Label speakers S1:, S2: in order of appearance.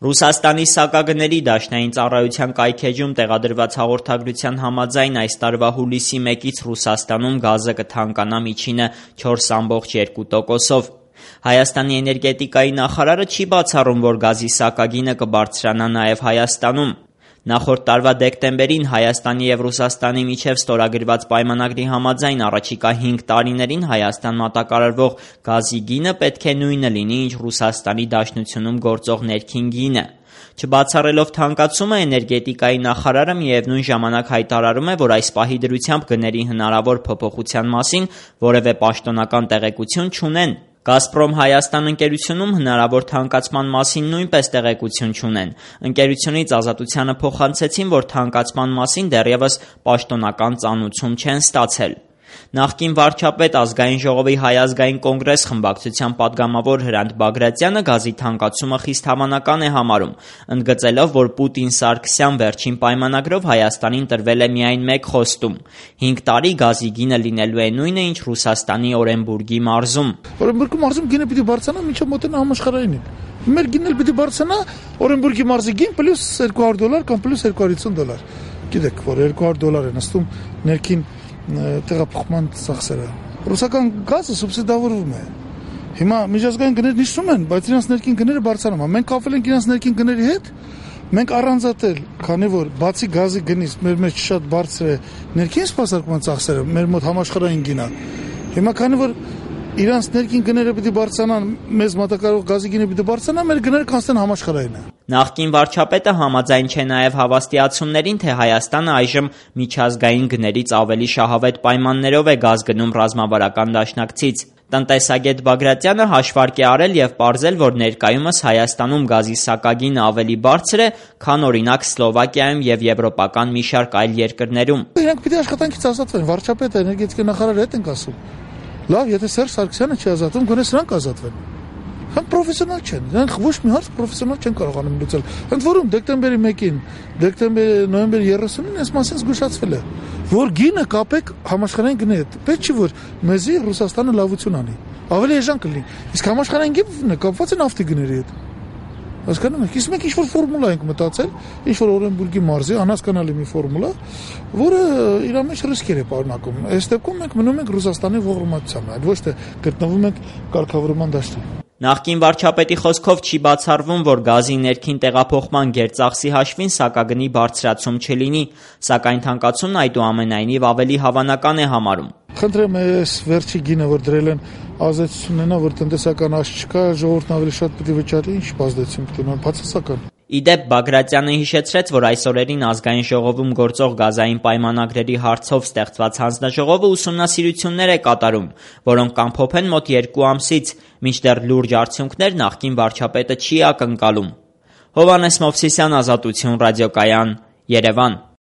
S1: Ռուսաստանի սակագների դաշնային ծառայության կայքէջում տեղադրված հաղորդագրության համաձայն այս տարվա հուլիսի 1-ից Ռուսաստանում գազը կթանկանա միջինը 4,2%-ով։ Հայաստանի էներգետիկայի նախարարը չի բացառում, որ գազի սակագինը կբարձրանա նաև Հայաստանում։ Նախորդ տարվա դեկտեմբերին Հայաստանի և Ռուսաստանի միջև ստորագրված պայմանագրի համաձայն առաջիկա 5 տարիներին Հայաստան մատակարարվող գազի գինը պետք է նույնը լինի, ինչ Ռուսաստանի Դաշնությունում գործող ներքին գինը։ Չբացառելով թանկացումը, էներգետիկայի նախարարը միևնույն ժամանակ հայտարարում է, որ այս պահի դրությամբ գների հնարավոր փոփոխության մասին որևէ պաշտոնական տեղեկություն չունեն։ «Գազպրոմ Հայաստան» ընկերությունում հնարավոր թանկացման մասին նույնպես տեղեկություն չունեն։ Ընկերությունից Ազատությանը փոխանցեցին, որ թանկացման մասին դեռևս պաշտոնական ծանուցում չեն ստացել։ Նախկին վարչապետ, Ազգային ժողովի Հայ ազգային կոնգրես խմբակցության պատգամավոր Հրանտ Բագրատյանը գազի թանկացումը խիստ հավանական է համարում, ընդգծելով, որ Պուտին-Սարգսյան վերջին պայմանագրով Հայաստանին տրվել է միայն մեկ խոստում՝ 5 տարի գազի գինը լինելու է նույնը, ինչ Ռուսաստանի Օրենբուրգի մարզում։
S2: Օրենբուրգի մարզում գինը պիտի բարձրանա մինչև մոտենա համաշխարհայինին։ Մեր գինն էլ պիտի բարձրանա Օրենբուրգի մարզի գին պլյուս $200 կամ պլյուս $250։ Գիտեք, որ $200 են նստում ներքին տեղափոխման ծախսերը։ Ռուսական գազը սուբսիդավորվում է։ Հիմա միջազգային գներն իջնում են, բայց իրենց ներքին գները բարձրանում են։ Մենք կապվել ենք իրենց ներքին գների հետ, մենք առանձատել, քանի որ բացի գազի գնից մեր մեջ շատ բարձր է ներքին սպասարկման ծախսերը, մեր մոտ համաշխարհային գինը։ Հիմա քանի որ իրանց ներքին գները պիտի բարձրանան, մեզ մատակարարող գազի գինը պիտի բարձրանա, մեր գները կանցնեն համաշխարհայինը։
S1: Նախկին վարչապետը համաձայն չէ նաև հավաստիացումներին, թե Հայաստանը այժմ միջազգային գներից ավելի շահավետ պայմաններով է գազ գնում ռազմավարական դաշնակցից։ Տնտեսագետ Բագրատյանը հաշվարկ է արել և պարզել, որ ներկայումս Հայաստանում գազի սակագինը ավելի բարձր է, քան օրինակ Սլովակիայում և եվրոպական մի շարք այլ երկրներում։
S2: Իրենք պիտի աշխատանքից ազատվեն, վարչապետը, էներգետիկայի նախարարը հետ ենք ասում։ Լավ, եթե Սերժ Սարգսյանը չի ազատվում, գոնե սրանք ազատվեն։ Հենց պրոֆեսիոնալ չեն, նրանք ոչ մի հարց պրոֆեսիոնալ չեն կարողանում լուծել։ Ընդ որում դեկտեմբերի 1-ին, նոյեմբերի 30-ին այս մասին զգուշացվել է, որ գինը կապեք համաշխարհային գնի հետ։ Պետք չի որ մեզի Ռուսաստանը լավություն անի։ Ավելի էժան կլինի։ Իսկ համաշխարհային գինը կապված է նավթի գների հետ։ Հասկանում եք, իսկ մենք ինչ-որ ֆորմուլա ենք մտածել, ինչ-որ Օրենբուրգի մարզի անհասկանալի մի ֆորմուլա, որը իր մեջ ռիսկեր է պարունակում։ Այս դեպքում մենք մնում ենք Ռուսաստանի ողորմածության, այլ ոչ թե գտնվում ենք կարգավորման դաշտում։
S1: Նախկին վարչապետի խոսքով չի բացառվում, որ գազի ներքին տեղափոխման գերծախսի հաշվին սակագնի բարձրացում չլինի, սակայն թանկացումն այդուամենայնիվ ավելի հավանական է համարում։
S2: Խնդրեմ, այս վերջի գինը, որ դրել են, ազդեցություն ունենա, որ տնտեսական աճ չկա, ժողովուրդն ավելի շատ պիտի վճարի, ինչ ազդեցություն պիտի ունենա, բացասական։
S1: Ի դեպ, Բագրատյանը հիշեցրեց, որ այս օրերին Ազգային ժողովում գործող գազային պայմանագրերի հարցով ստեղծված հանձնաժողովը ուսումնասիրություններ է կատարում, որոնք կամփոփեն մոտ 2 ամսից, մինչդեռ լուրջ արդյունքներ նախկին վարչապետը չի ակնկալում։ Հովհաննես Մովսիսյան, Ազատություն ռադիոկայան, Երևան։